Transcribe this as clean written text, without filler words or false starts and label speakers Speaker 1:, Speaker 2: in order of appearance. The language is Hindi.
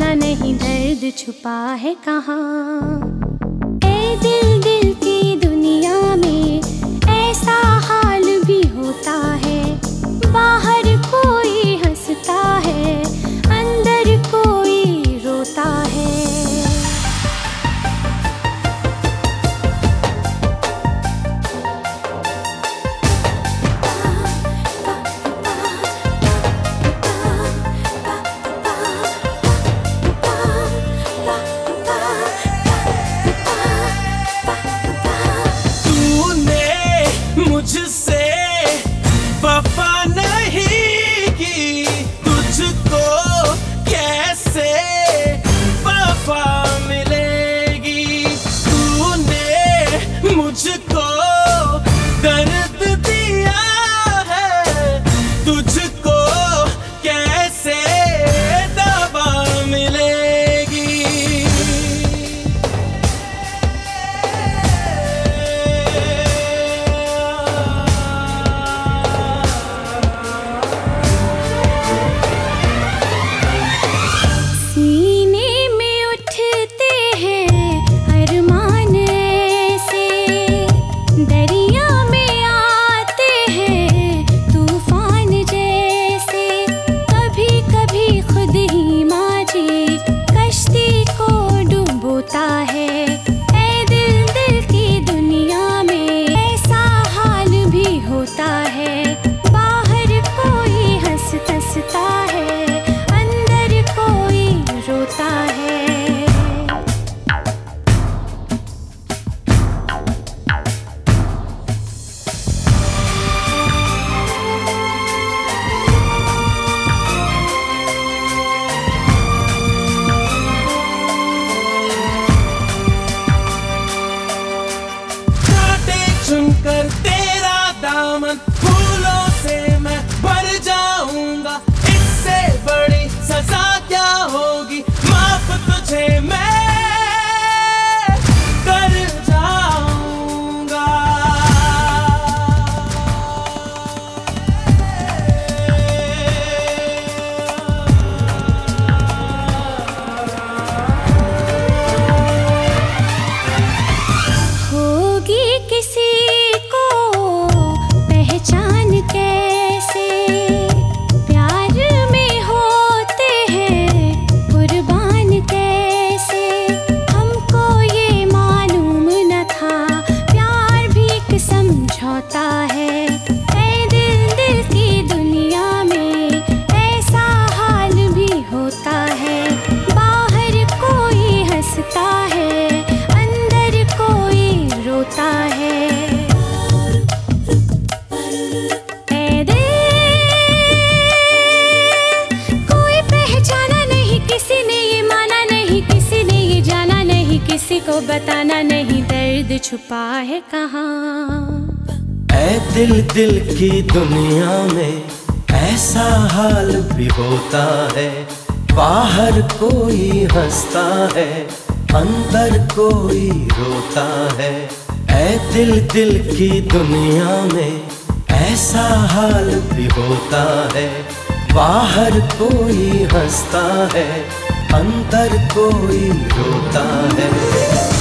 Speaker 1: नहीं दर्द छुपा है कहाँ। ए दिल दिल की दुनिया में ऐसा हाल भी होता है, बाहर कोई हंसता है, अंदर कोई रोता है।
Speaker 2: मुझसे वफा नहीं की, तुझको कैसे वफा मिलेगी। तूने मुझको दर्द दिया है, तुझको कैसे दवा मिलेगी। चुनकर तेरा दामन फूलों से मैं भर जाऊंगा, इससे बड़ी सजा क्या होगी। माफ तुझे मैं कर जाऊंगा।
Speaker 1: होगी किसी पहचान कैसे, प्यार में होते हैं कुर्बान कैसे। हमको ये मालूम न था प्यार भी एक समझौता है। ऐ दिल दिल की दुनिया में ऐसा हाल भी होता है, बाहर कोई हंसता है, अंदर कोई रोता है। किसी को बताना नहीं दर्द छुपा है कहाँ।
Speaker 2: ऐ दिल दिल की दुनिया में ऐसा हाल भी होता है, बाहर कोई हंसता है, अंदर कोई रोता है। ऐ दिल दिल की दुनिया में ऐसा हाल भी होता है, बाहर कोई हंसता है, अंदर कोई रोता है।